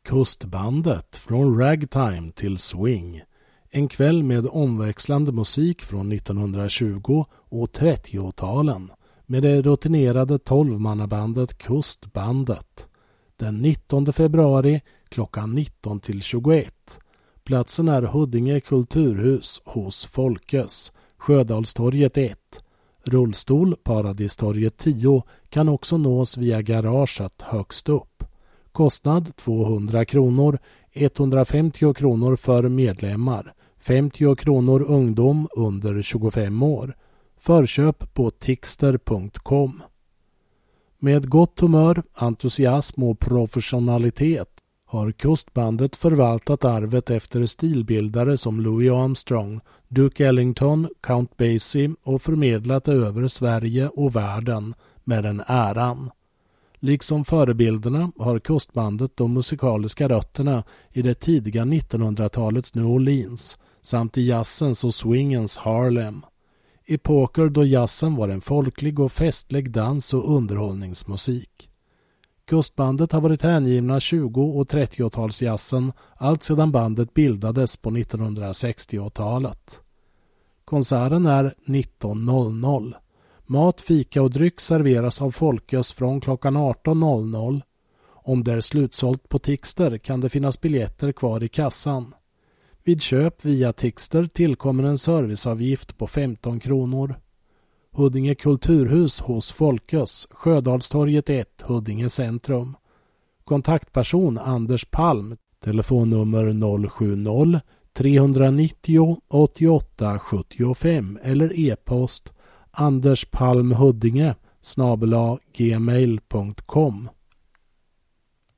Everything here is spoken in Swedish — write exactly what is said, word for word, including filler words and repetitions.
Kustbandet från ragtime till swing. En kväll med omväxlande musik från nittonhundratjugo- och trettio-talen med det rutinerade tolvmannabandet Kustbandet. Den nittonde februari klockan nitton till tjugoett. Platsen är Huddinge kulturhus hos Folkes, Sjödalstorget ett. Rullstol, Paradistorget tio, kan också nås via garaget högst upp. Kostnad tvåhundra kronor, etthundrafemtio kronor för medlemmar, femtio kronor ungdom under tjugofem år. Förköp på tixter punkt com. Med gott humör, entusiasm och professionalitet har Kustbandet förvaltat arvet efter stilbildare som Louis Armstrong, Duke Ellington, Count Basie och förmedlat över Sverige och världen med den äran. Liksom förebilderna har Kustbandet de musikaliska rötterna i det tidiga nittonhundratalets New Orleans samt i jazzens och swingens Harlem. Epoker då jazzen var en folklig och festlig dans- och underhållningsmusik. Kustbandet har varit hängivna tjugo- och trettiotalsjazzen allt sedan bandet bildades på nittonhundrasextiotalet. Konserten är nitton noll noll. Mat, fika och dryck serveras av Folkes från klockan arton noll noll. Om det är slutsålt på Tixter kan det finnas biljetter kvar i kassan. Vid köp via Tixter tillkommer en serviceavgift på femton kronor. Huddinge kulturhus hos Folkes, Sjödalstorget ett, Huddinge centrum. Kontaktperson Anders Palm, telefonnummer noll sju noll, tre nio noll, åtta åtta sju fem eller e-post anderspalmhuddinge snabel-a gmail punkt com.